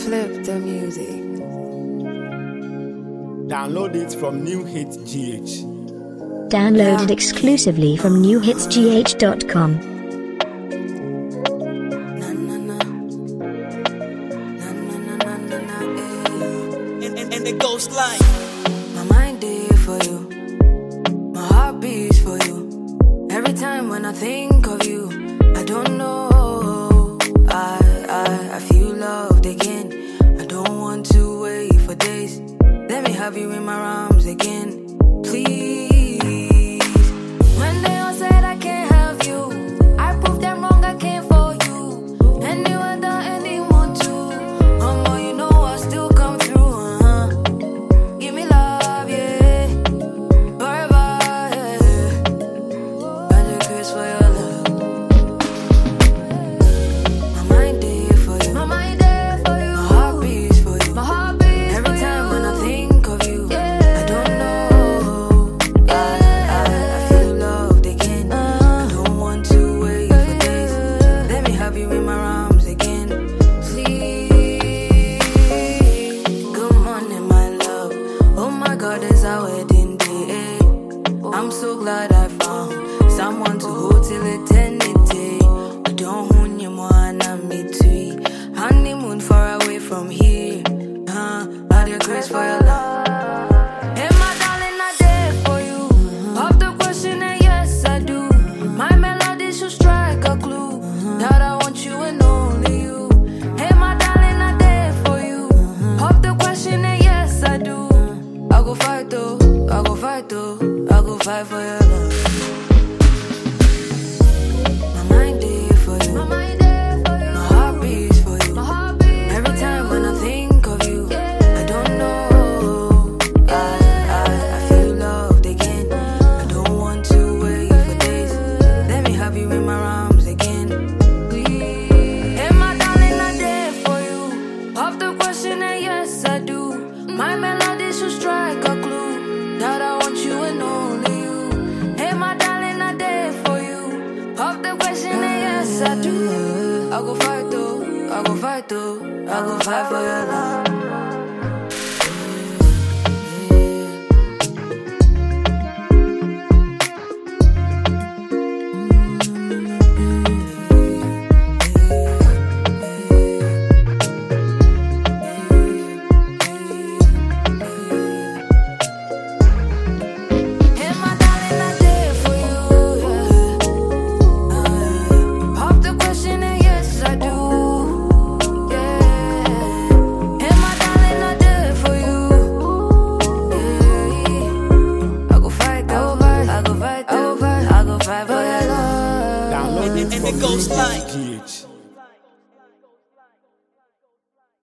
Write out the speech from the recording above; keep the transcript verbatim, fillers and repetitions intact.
Flip the music. Download it from New Hit G H. Downloaded exclusively from new hits g h dot com. And it goes like, My mind there for you, my heart beats for you. Every time when I think of you, I don't know. I I I feel loved again. I don't want to wait for days. Let me have you in my arms again, please. When they all said I can't have you, I proved them wrong. I can't for you. Anyone that anyone to, um, you know I still come through. Uh-huh. Give me love, yeah, forever, yeah. Got a kiss for your love. My mind there for you, my mind there for you. My heart beats for you, my heart beats. Every time when I think of you, I don't know. I I I feel loved again. I don't want to wait for days. Let me have you in my arms again, please. Good morning, my love. Oh my God, it's our wedding day. I'm so glad I found someone to hold till eternity. I don't want you more and I'm me too. Honeymoon far away from here. Huh? Got your grace for your love. Hey, my darling, I did for you. Pop the question and yes, I do. My melody should strike a clue that I want you and only you. Hey, my darling, I did for you. Pop the question and yes, I do. I go fight though, I go fight though, I go fight for your love. My mind there for you, my mind there for you. My heart beats for you, my heart beats. Every time when I think of you, I don't know. I I I feel loved again. I don't want to wait for days. Let me have you in my arms again, please. Hey, my darling, I did for you. Pop the question and yes, I do. My melody should strike a clue that I want you and only you. Hey, my darling, I did for you. Pop the question and yes, I do. I go fight though, I go fight though, I go fight for your love. Hey, my darling, I did for you, yeah. Pop the question and yes, I do, yeah. Hey, my darling, I did for you, yeah. I go fight, I go fight, I go fight, I go fight, I go fight for your love. Download it and from it goes New like. Hit G H.